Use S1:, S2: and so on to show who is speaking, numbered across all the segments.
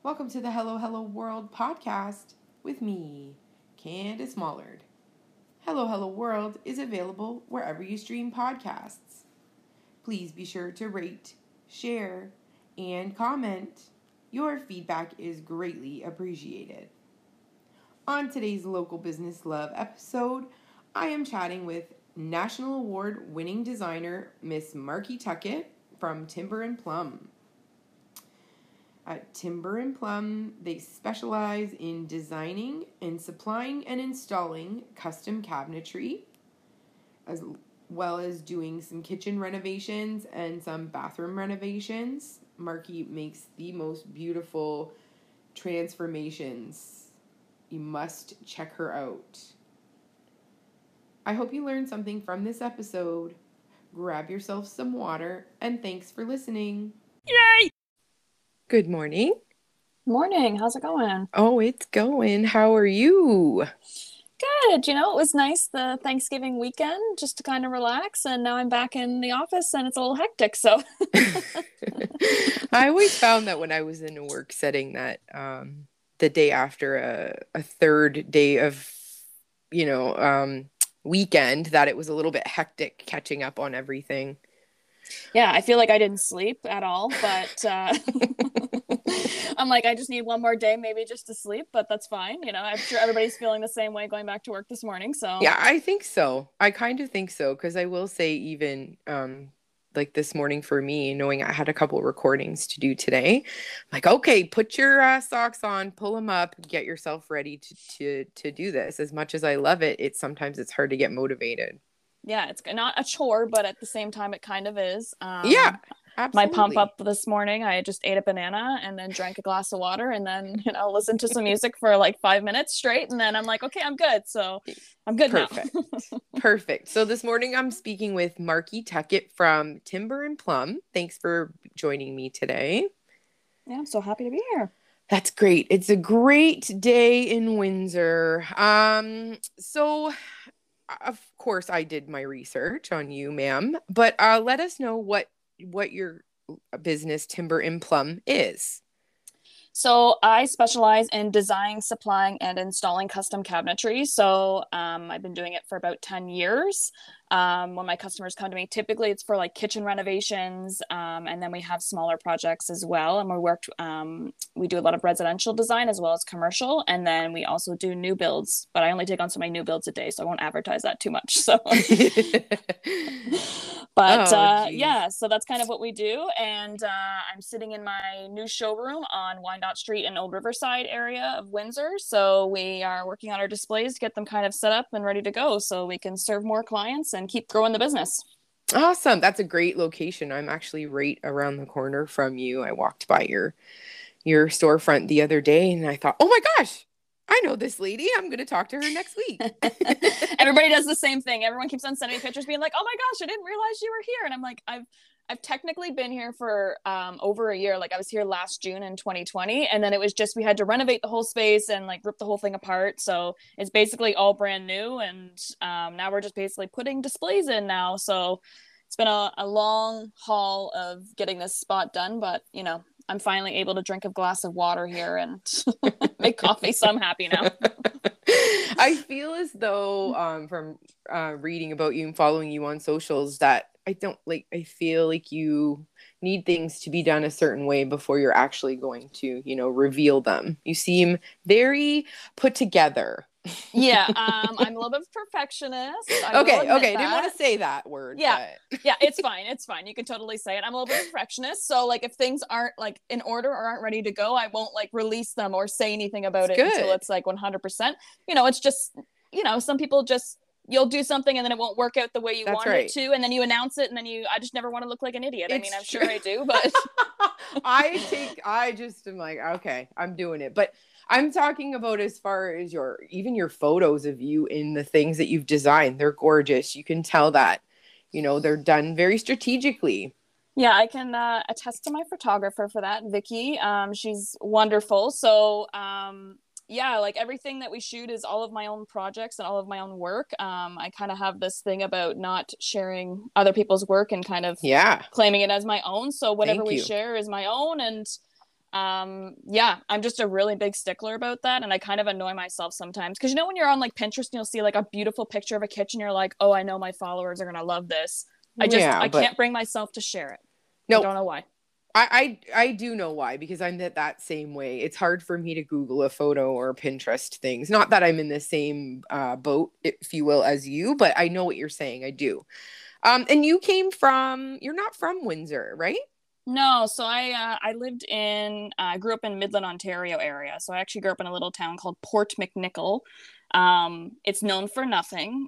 S1: Welcome to the Hello Hello World podcast with me, Candace Mollard. Hello Hello World is available wherever you stream podcasts. Please be sure to rate, share, and comment. Your feedback is greatly appreciated. On today's Local Business Love episode, I am chatting with National Award winning designer Miss Marky Tuckett from Timber and Plum. At Timber and Plum, they specialize in designing and supplying and installing custom cabinetry, as well as doing some kitchen renovations and some bathroom renovations. Marky makes the most beautiful transformations. You must check her out. I hope you learned something from this episode. Grab yourself some water, and thanks for listening.
S2: Yay!
S1: Good morning.
S2: Morning. How's it going?
S1: Oh, it's going. How are you?
S2: Good. It was nice the Thanksgiving weekend just to kind of relax. And now I'm back in the office and it's a little hectic. So
S1: I always found that when I was in a work setting that the day after a third day of, weekend, that it was a little bit hectic catching up on everything.
S2: Yeah, I feel like I didn't sleep at all, but I'm like, I just need one more day maybe just to sleep, but that's fine. I'm sure everybody's feeling the same way going back to work this morning. So
S1: yeah, I think so. I kind of think so, because I will say even like this morning for me, knowing I had a couple recordings to do today, I'm like, okay, put your socks on, pull them up, get yourself ready to do this. As much as I love it, sometimes it's hard to get motivated.
S2: Yeah, it's not a chore, but at the same time, it kind of is.
S1: Yeah, absolutely.
S2: My pump up this morning, I just ate a banana and then drank a glass of water and then, listened to some music for like 5 minutes straight. And then I'm like, okay, I'm good. So I'm good now.
S1: Perfect. So this morning I'm speaking with Marky Tuckett from Timber and Plum. Thanks for joining me today.
S2: Yeah, I'm so happy to be here.
S1: That's great. It's a great day in Windsor. So of course I did my research on you, ma'am, but let us know what your business Timber and Plum is.
S2: So I specialize in designing, supplying, and installing custom cabinetry. So I've been doing it for about 10 years. When my customers come to me, typically it's for like kitchen renovations, and then we have smaller projects as well. And we do a lot of residential design as well as commercial, and then we also do new builds. But I only take on so many new builds a day, so I won't advertise that too much. So, yeah, so that's kind of what we do. And I'm sitting in my new showroom on Wyandotte Street in Old Riverside area of Windsor. So we are working on our displays to get them kind of set up and ready to go, so we can serve more clients and keep growing the business.
S1: Awesome. That's a great location. I'm actually right around the corner from you. I walked by your storefront the other day and I thought, oh my gosh, I know this lady. I'm going to talk to her next week.
S2: Everybody does the same thing. Everyone keeps on sending me pictures being like, oh my gosh, I didn't realize you were here. And I'm like, I've technically been here for over a year. Like I was here last June in 2020. And then it was just, we had to renovate the whole space and like rip the whole thing apart. So it's basically all brand new. And now we're just basically putting displays in now. So it's been a long haul of getting this spot done. But, I'm finally able to drink a glass of water here and make coffee. So I'm happy now.
S1: I feel as though from reading about you and following you on socials that I feel like you need things to be done a certain way before you're actually going to, reveal them. You seem very put together.
S2: Yeah, I'm a little bit of a perfectionist.
S1: Okay. I didn't want to say that word.
S2: Yeah, yeah, it's fine. It's fine. You can totally say it. I'm a little bit of a perfectionist. So like if things aren't like in order or aren't ready to go, I won't like release them or say anything about it until it's like 100%. It's just, some people just, you'll do something and then it won't work out the way you want it to. And then you announce it and then I just never want to look like an idiot. I'm sure I do, but
S1: I just am like, okay, I'm doing it. But I'm talking about as far as your photos of you in the things that you've designed. They're gorgeous. You can tell that, they're done very strategically.
S2: Yeah, I can attest to my photographer for that, Vicky. She's wonderful. So, yeah, like everything that we shoot is all of my own projects and all of my own work. I kind of have this thing about not sharing other people's work and kind of claiming it as my own. So whatever we share is my own. And Yeah, I'm just a really big stickler about that, and I kind of annoy myself sometimes because when you're on like Pinterest and you'll see like a beautiful picture of a kitchen, you're like, oh, I know my followers are gonna love this.
S1: Yeah,
S2: I
S1: but
S2: can't bring myself to share it. I
S1: no,
S2: don't know why.
S1: I do know why, because I'm that same way. It's hard for me to Google a photo or Pinterest things. Not that I'm in the same boat, if you will, as you, but I know what you're saying. I do. And you're not from Windsor, right?
S2: No, so I lived in grew up in Midland, Ontario area. So I actually grew up in a little town called Port McNicoll. It's known for nothing.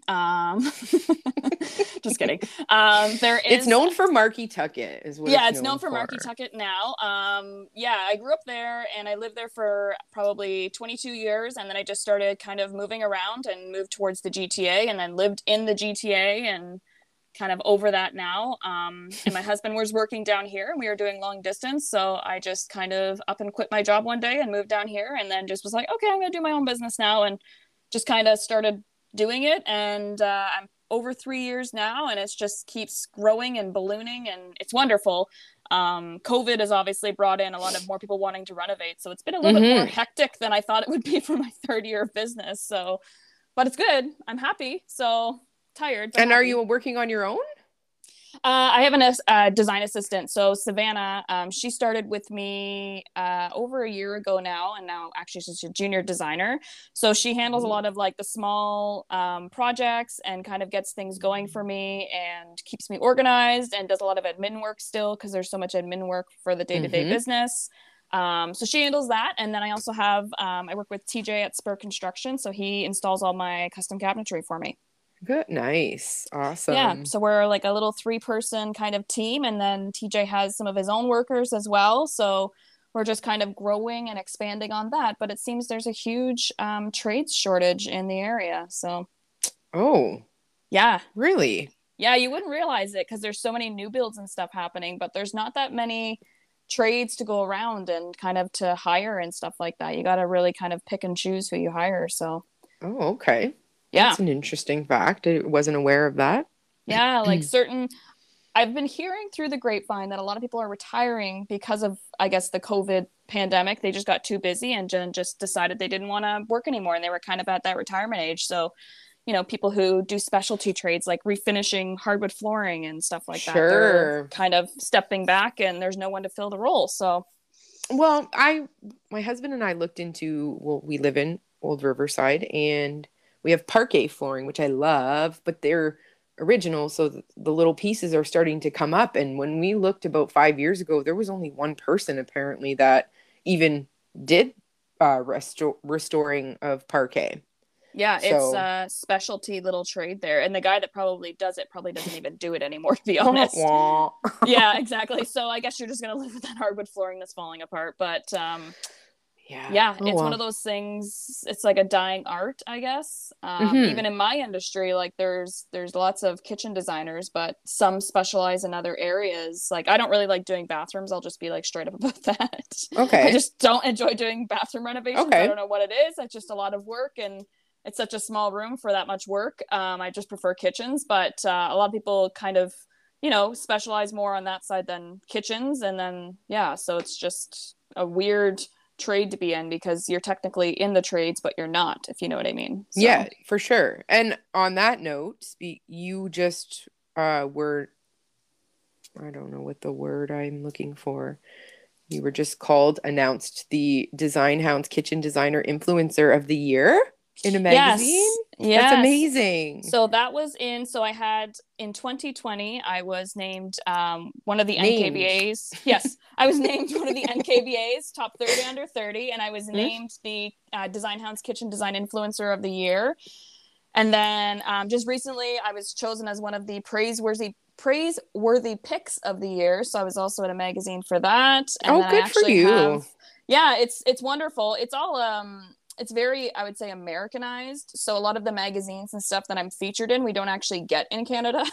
S2: Just kidding. There
S1: It's
S2: is
S1: known for Marky Tuckett, is what
S2: Yeah,
S1: it's
S2: it's known
S1: known
S2: for Marky
S1: for.
S2: Tuckett now. Yeah, I grew up there and I lived there for probably 22 years, and then I just started kind of moving around and moved towards the GTA, and then lived in the GTA and kind of over that now. And my husband was working down here and we were doing long distance. So I just kind of up and quit my job one day and moved down here, and then just was like, okay, I'm going to do my own business now, and just kind of started doing it. And I'm over 3 years now, and it just keeps growing and ballooning, and it's wonderful. COVID has obviously brought in a lot of more people wanting to renovate. So it's been a little bit more hectic than I thought it would be for my third year of business. So, but it's good. I'm happy. So tired, but
S1: And are
S2: happy.
S1: you working on your own?
S2: I have a design assistant. So Savannah, she started with me over a year ago now, and now actually she's a junior designer. So she handles a lot of like the small projects and kind of gets things going for me and keeps me organized and does a lot of admin work still because there's so much admin work for the day-to-day business. So she handles that. And then I also have, I work with TJ at Spur Construction. So he installs all my custom cabinetry for me.
S1: Good. Nice.
S2: Yeah,
S1: Awesome.
S2: so we're like a little 3-person kind of team, and then TJ has some of his own workers as well. So we're just kind of growing and expanding on that. But it seems there's a huge trades shortage in the area. So
S1: Oh,
S2: yeah,
S1: really?
S2: yeah, you wouldn't realize it because there's so many new builds and stuff happening, but there's not that many trades to go around and kind of to hire and stuff like that. You got to really kind of pick and choose who you hire. So
S1: Oh, okay.
S2: yeah,
S1: That's an interesting fact. I wasn't aware of that.
S2: yeah, like I've been hearing through the grapevine that a lot of people are retiring because of, I guess, the COVID pandemic. They just got too busy and just decided they didn't want to work anymore, and they were kind of at that retirement age. So, people who do specialty trades like refinishing hardwood flooring and stuff like that, they're
S1: Sure.
S2: kind of stepping back, and there's no one to fill the role. So,
S1: Well, my husband and I looked into, well, we live in Old Riverside, and we have parquet flooring, which I love, but they're original, so the little pieces are starting to come up. And when we looked about 5 years ago, there was only one person apparently that even did restoring of parquet.
S2: yeah, it's
S1: So,
S2: a specialty little trade there. And the guy that probably does it probably doesn't even do it anymore, to be
S1: wah,
S2: honest.
S1: wah.
S2: Yeah, exactly. So I guess you're just gonna live with that hardwood flooring that's falling apart. But
S1: Yeah.
S2: yeah,
S1: Oh
S2: it's one
S1: well.
S2: of those things. It's like a dying art, I guess.
S1: Hmm.
S2: Even in my industry, like there's lots of kitchen designers, but some specialize in other areas. Like I don't really like doing bathrooms. I'll just be like straight up about that. I
S1: Okay.
S2: just don't enjoy doing bathroom renovations. I
S1: Okay.
S2: don't know what it is. It's just a lot of work, and it's such a small room for that much work. I just prefer kitchens, but a lot of people kind of specialize more on that side than kitchens, and then yeah, so it's just a weird trade to be in because you're technically in the trades but you're not, if you know what I mean. So
S1: Yeah, for sure. And on that note, you just were, I don't know what the word I'm looking for. You were just announced the Design Hounds Kitchen Designer Influencer of the Year in a magazine.
S2: yes,
S1: That's
S2: yes.
S1: amazing.
S2: So that was so I had in 2020 I was named one of the
S1: Named.
S2: NKBA's. Yes, I was named one of the NKBA's top 30 under 30, and I was
S1: Hmm?
S2: named the Design Hounds Kitchen Design Influencer of the Year. And then just recently I was chosen as one of the praiseworthy picks of the year. So I was also in a magazine for that. And
S1: Oh,
S2: then I
S1: good for
S2: actually have,
S1: you.
S2: yeah, it's wonderful. It's all it's very, I would say, Americanized. So a lot of the magazines and stuff that I'm featured in, we don't actually get in Canada.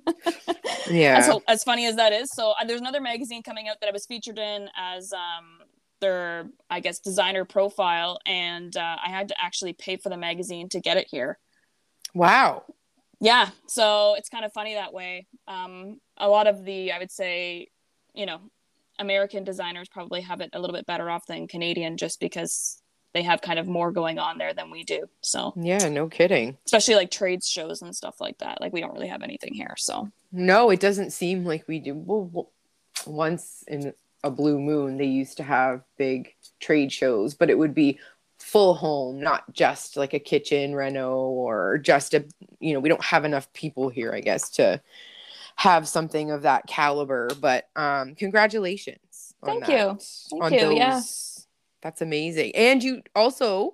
S1: Yeah.
S2: As funny as that is. So there's another magazine coming out that I was featured in as their, I guess, designer profile, and I had to actually pay for the magazine to get it here.
S1: Wow.
S2: Yeah, so it's kind of funny that way. A lot of the, I would say, you know, American designers probably have it a little bit better off than Canadian, just because they have kind of more going on there than we do. So
S1: Yeah, no kidding.
S2: especially like trade shows and stuff like that. Like we don't really have anything here. So
S1: No, it doesn't seem like we do. Well, once in a blue moon, they used to have big trade shows, but it would be full home, not just like a kitchen reno or just a, we don't have enough people here, I guess, to have something of that caliber. But congratulations on
S2: thank
S1: that.
S2: you. Thank you.
S1: Those,
S2: yeah.
S1: That's amazing. And you also,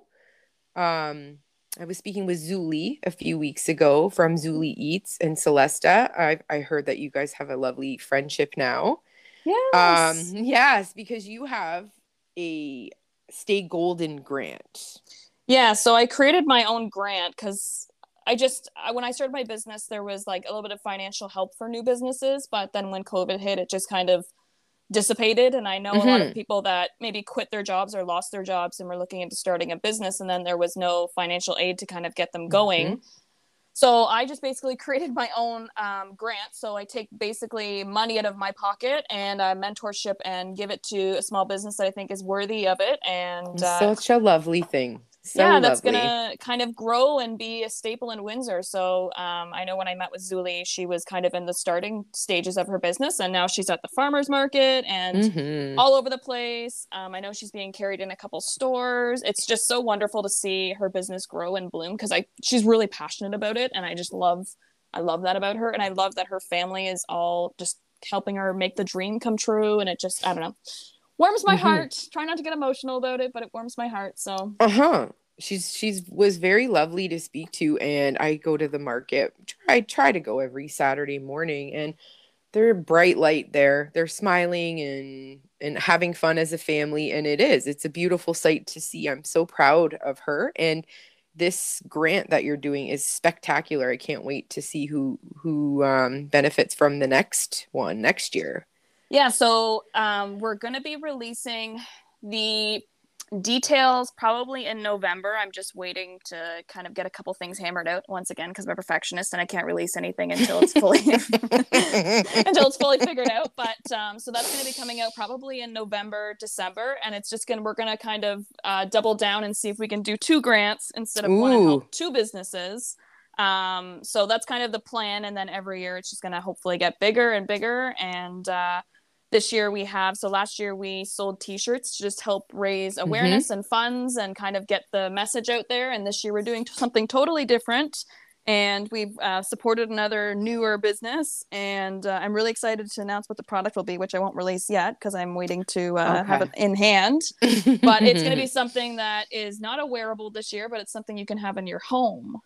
S1: I was speaking with Zuli a few weeks ago from Zuli Eats and Celesta. I heard that you guys have a lovely friendship now.
S2: Yes.
S1: Yes, because you have a Stay Golden grant.
S2: Yeah. So I created my own grant because when I started my business, there was like a little bit of financial help for new businesses. But then when COVID hit, it just kind of dissipated. And I know a lot of people that maybe quit their jobs or lost their jobs and were looking into starting a business, and then there was no financial aid to kind of get them going. So I just basically created my own grant. So I take basically money out of my pocket and mentorship and give it to a small business that I think is worthy of it. And
S1: such a lovely thing. So
S2: yeah, that's
S1: lovely.
S2: gonna kind of grow and be a staple in Windsor. So I know when I met with Zuli, she was kind of in the starting stages of her business, and now she's at the farmers market and all over the place. I know she's being carried in a couple stores. It's just so wonderful to see her business grow and bloom because she's really passionate about it, and I love that about her, and I love that her family is all just helping her make the dream come true, and it just, I don't know, warms my heart. Try not to get emotional about it, but it warms my heart. So
S1: she's was very lovely to speak to, and I go to the market. I try to go every Saturday morning, and they're bright light there. They're smiling and having fun as a family, and it's a beautiful sight to see. I'm so proud of her, and this grant that you're doing is spectacular. I can't wait to see who benefits from the next one next year.
S2: Yeah, so we're going to be releasing the details probably in November. I'm just waiting to kind of get a couple things hammered out once again because I'm a perfectionist and I can't release anything until it's fully figured out. But so that's going to be coming out probably in November, December, and we're going to kind of double down and see if we can do 2 grants instead of one and help 2 businesses. So that's kind of the plan, and then every year it's just going to hopefully get bigger and bigger. And this year last year we sold t-shirts to just help raise awareness and funds and kind of get the message out there. And this year we're doing something totally different, and we've supported another newer business, and I'm really excited to announce what the product will be, which I won't release yet because I'm waiting to have it in hand. But it's going to be something that is not a wearable this year, but it's something you can have in your home.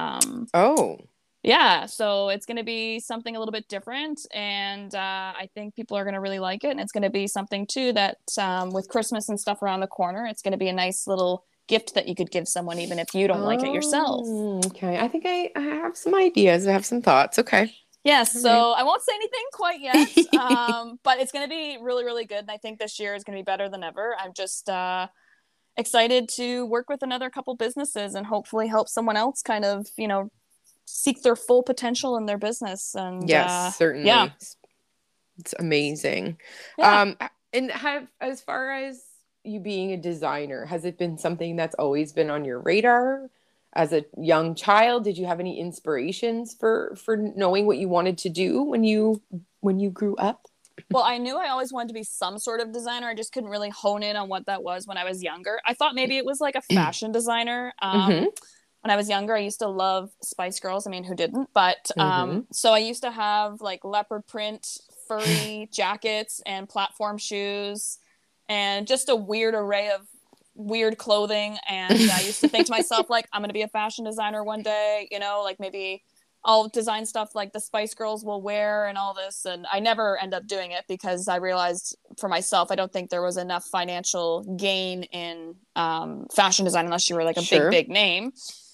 S2: Yeah, so it's going to be something a little bit different, and I think people are going to really like it. And it's going to be something too that with Christmas and stuff around the corner, it's going to be a nice little gift that you could give someone even if you don't like it yourself.
S1: Okay, I think I have some ideas. I have some thoughts. Okay.
S2: Yes, so I won't say anything quite yet, but it's going to be really, really good. And I think this year is going to be better than ever. I'm just excited to work with another couple businesses and hopefully help someone else kind of, seek their full potential in their business. And
S1: yes, certainly. Yeah. It's amazing. Yeah. And as far as you being a designer, has it been something that's always been on your radar as a young child? Did you have any inspirations for knowing what you wanted to do when you grew up?
S2: Well, I knew I always wanted to be some sort of designer. I just couldn't really hone in on what that was when I was younger. I thought maybe it was like a fashion designer. When I was younger, I used to love Spice Girls. I mean, who didn't? But so I used to have like leopard print, furry jackets and platform shoes and just a weird array of weird clothing. And I used to think to myself, like, I'm going to be a fashion designer one day, like maybe I'll design stuff like the Spice Girls will wear and all this. And I never end up doing it because I realized for myself, I don't think there was enough financial gain in fashion design unless you were like a big name.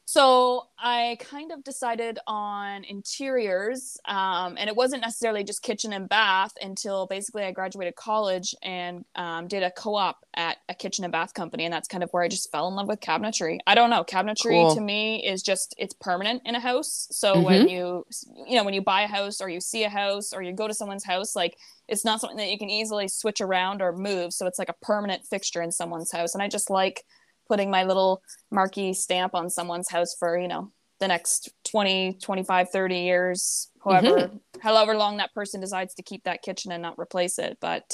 S2: So I kind of decided on interiors, and it wasn't necessarily just kitchen and bath until basically I graduated college and did a co-op at a kitchen and bath company, and that's kind of where I just fell in love with cabinetry. I don't know, cabinetry to
S1: Cool.
S2: me is just it's permanent in a house. So when
S1: Mm-hmm.
S2: when you buy a house or you see a house or you go to someone's house, like it's not something that you can easily switch around or move. So it's like a permanent fixture in someone's house, and I just like putting my little marquee stamp on someone's house for, the next 20, 25, 30 years,
S1: Mm-hmm.
S2: however long that person decides to keep that kitchen and not replace it. But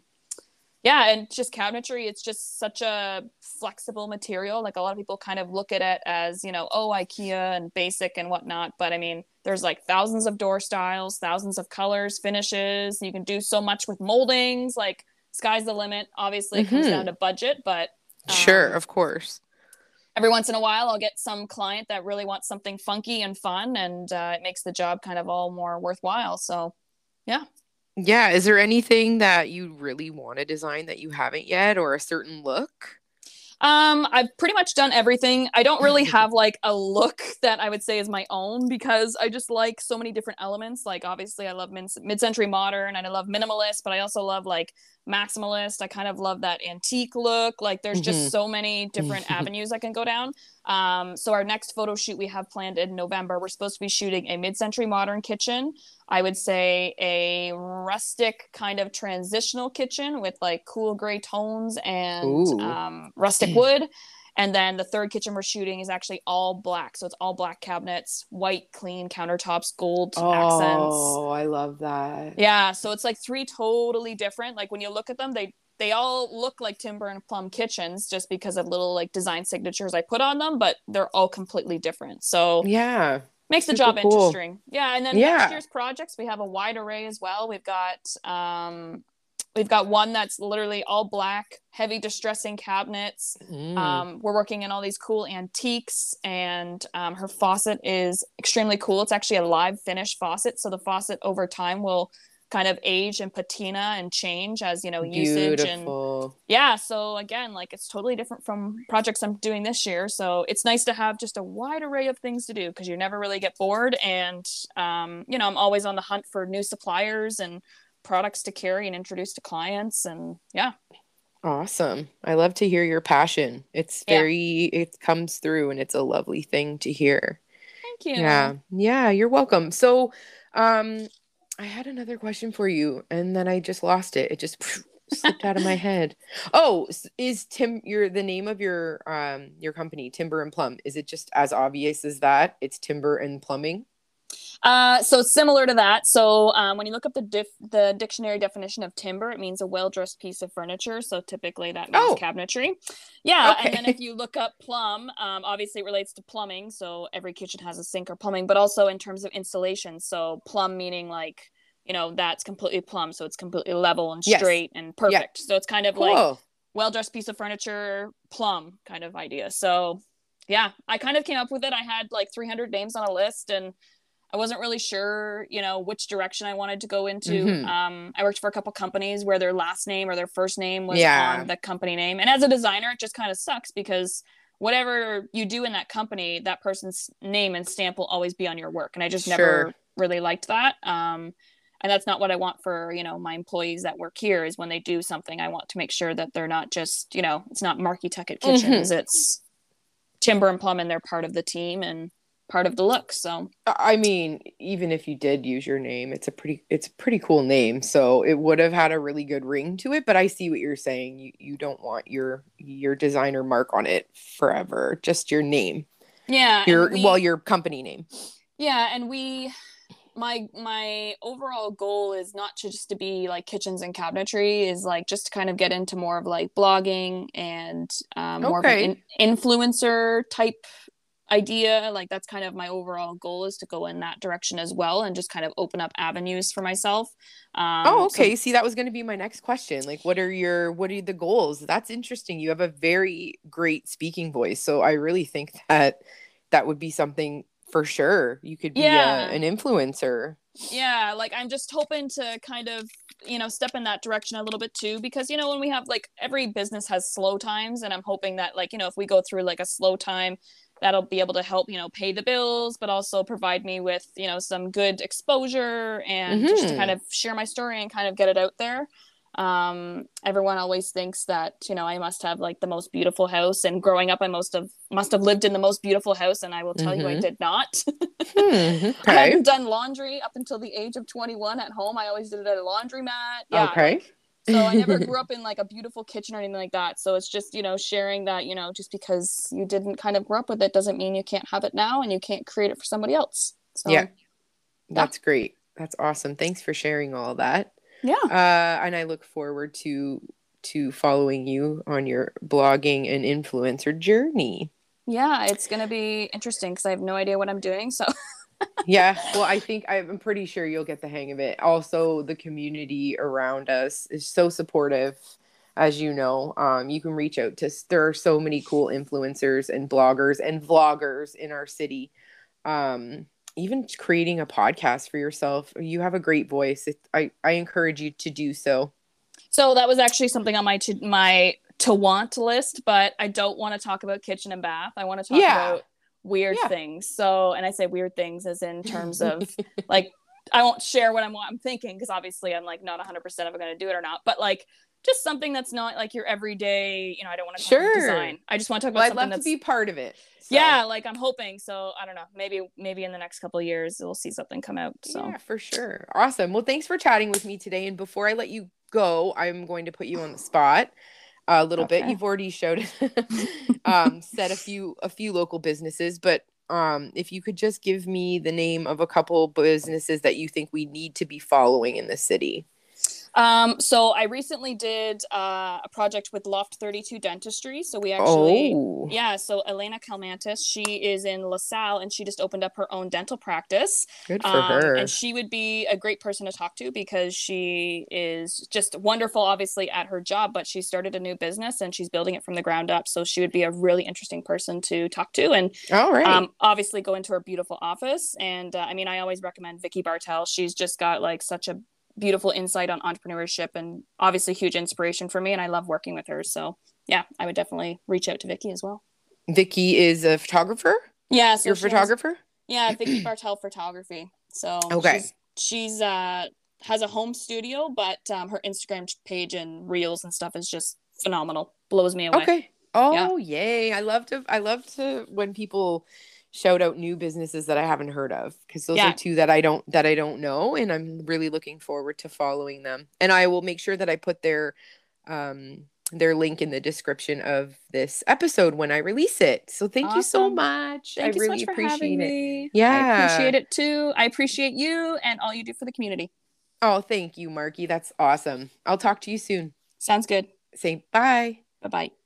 S2: yeah, and just cabinetry, it's just such a flexible material. Like a lot of people kind of look at it as, oh, IKEA and basic and whatnot. But I mean, there's like thousands of door styles, thousands of colors, finishes. You can do so much with moldings. Like sky's the limit. Obviously, it comes down
S1: Mm-hmm.
S2: to budget, but
S1: Sure,
S2: um,
S1: of course.
S2: every once in a while I'll get some client that really wants something funky and fun, and it makes the job kind of all more worthwhile. So yeah.
S1: Yeah, is there anything that you really want to design that you haven't yet, or a certain look?
S2: I've pretty much done everything. I don't really have like a look that I would say is my own because I just like so many different elements. Like obviously I love mid-century modern and I love minimalist, but I also love like maximalist. I kind of love that antique look. Like there's just
S1: Mm-hmm.
S2: so many different avenues I can go down. So our next photo shoot we have planned in November, we're supposed to be shooting a mid-century modern kitchen. I would say a rustic kind of transitional kitchen with like cool gray tones and
S1: Ooh.
S2: rustic wood. And then the third kitchen we're shooting is actually all black. So it's all black cabinets, white, clean countertops, gold accents.
S1: Oh, I love that.
S2: Yeah. So it's like three totally different. Like when you look at them, they all look like timber and plum kitchens just because of little like design signatures I put on them, but they're all completely different. So
S1: Yeah,
S2: makes the
S1: super
S2: job
S1: cool.
S2: interesting. Yeah, and then next
S1: Yeah.
S2: year's projects we have a wide array as well. We've got one that's literally all black, heavy distressing cabinets.
S1: Mm.
S2: We're working in all these cool antiques, and her faucet is extremely cool. It's actually a live finish faucet, so the faucet over time will kind of age and patina and change as usage and
S1: Beautiful.
S2: yeah. So again, like it's totally different from projects I'm doing this year. So it's nice to have just a wide array of things to do because you never really get bored, and I'm always on the hunt for new suppliers and products to carry and introduce to clients, and yeah.
S1: Awesome. I love to hear your passion.
S2: Yeah.
S1: It comes through and it's a lovely thing to hear.
S2: Thank you.
S1: Yeah. Yeah, you're welcome. So, um, I had another question for you and then I just lost it. It just slipped out of my head. Oh, is the name of your company, Timber and Plum, is it just as obvious as that? It's timber and plumbing?
S2: So similar to that. So when you look up the dictionary definition of timber, it means a well-dressed piece of furniture. So typically that means
S1: Oh,
S2: cabinetry. Yeah, and then if
S1: okay.
S2: you look up plumb, obviously it relates to plumbing. So every kitchen has a sink or plumbing, but also in terms of installation. So plumb meaning like that's completely plumb, so it's completely level and
S1: Yes.
S2: straight and
S1: Yeah.
S2: perfect. So it's kind of like
S1: Cool.
S2: well-dressed piece of furniture, plumb kind of idea. So yeah, I kind of came up with it. I had like 300 names on a list, and I wasn't really sure, which direction I wanted to go into.
S1: Mm-hmm.
S2: I worked for a couple companies where their last name or their first name was on
S1: Yeah.
S2: the company name. And as a designer, it just kind of sucks because whatever you do in that company, that person's name and stamp will always be on your work. And I just
S1: Sure.
S2: never really liked that. And that's not what I want for, my employees that work here is when they do something, I want to make sure that they're not just, it's not Marky Tuckett
S1: Mm-hmm.
S2: Kitchens. It's Timber and Plum, and they're part of the team and part of the look. So
S1: I mean, even if you did use your name, it's a pretty cool name. So it would have had a really good ring to it, but I see what you're saying. You don't want your designer mark on it forever, just your name.
S2: yeah, and
S1: Your company name.
S2: yeah, and we my overall goal is not just to be like kitchens and cabinetry, is like just to kind of get into more of like blogging and more of an
S1: Okay.
S2: influencer type idea. Like that's kind of my overall goal, is to go in that direction as well and just kind of open up avenues for myself.
S1: Oh,
S2: So
S1: okay. See, that was going to be my next question. Like, what are the goals? That's interesting. You have a very great speaking voice. So I really think that that would be something for sure. You could be
S2: yeah,
S1: an influencer.
S2: yeah, like I'm just hoping to kind of step in that direction a little bit too, because when we have like every business has slow times, and I'm hoping that like if we go through like a slow time that'll be able to help, pay the bills, but also provide me with, some good exposure and just to kind of share my story and kind of get it out there. Everyone always thinks that, I must have like the most beautiful house, and growing up I must have lived in the most beautiful house, and I will tell you I did not.
S1: Okay.
S2: I hadn't done laundry up until the age of 21 at home. I always did it at a laundromat. Yeah.
S1: Okay.
S2: So I never grew up in like a beautiful kitchen or anything like that. So it's just, sharing that, just because you didn't kind of grow up with it doesn't mean you can't have it now and you can't create it for somebody else. So
S1: yeah. That's great. That's awesome. Thanks for sharing all that.
S2: Yeah.
S1: And I look forward to following you on your blogging and influencer journey.
S2: Yeah, it's going to be interesting because I have no idea what I'm doing. So
S1: yeah, well, I'm pretty sure you'll get the hang of it. Also, the community around us is so supportive. As you know, you can reach out to, there are so many cool influencers and bloggers and vloggers in our city. Even creating a podcast for yourself. You have a great voice. I encourage you to do so.
S2: So that was actually something on my to want list, but I don't want to talk about kitchen and bath. I want to talk about weird things. So, and I say weird things as in terms of like, I won't share what I'm thinking, because obviously I'm like not 100% if I'm going to do it or not, but like just something that's not like your everyday, I don't want to talk about design. I just want to talk about something
S1: I'd love to be part of it.
S2: So. Yeah, like I'm hoping. So I don't know, maybe in the next couple of years we'll see something come out. So
S1: yeah, for sure. Awesome. Well, thanks for chatting with me today. And before I let you go, I'm going to put you on the spot a little bit. You've already showed said a few local businesses, but if you could just give me the name of a couple businesses that you think we need to be following in the city.
S2: So I recently did a project with Loft 32 Dentistry. So we actually, so Elena Calmantis, she is in LaSalle, and she just opened up her own dental practice.
S1: Good for her.
S2: And she would be a great person to talk to because she is just wonderful, obviously, at her job, but she started a new business and she's building it from the ground up. So she would be a really interesting person to talk to, and obviously go into her beautiful office. And I always recommend Vicky Bartel. She's just got like such a beautiful insight on entrepreneurship and obviously huge inspiration for me, and I love working with her. So yeah, I would definitely reach out to Vicky as well.
S1: Vicky is a photographer?
S2: Yeah. So
S1: you're a photographer?
S2: Vicky Bartel Photography. So she's has a home studio, but her Instagram page and reels and stuff is just phenomenal. Blows me away.
S1: Okay. Yay. I love to when people shout out new businesses that I haven't heard of, because those are two that I don't know, and I'm really looking forward to following them. And I will make sure that I put their link in the description of this episode when I release it. So thank you so much.
S2: Thank you so much for having me. Yeah, I appreciate it too. I appreciate you and all you do for the community.
S1: Oh, thank you, Marky. That's awesome. I'll talk to you soon.
S2: Sounds good.
S1: Say bye.
S2: Bye-bye.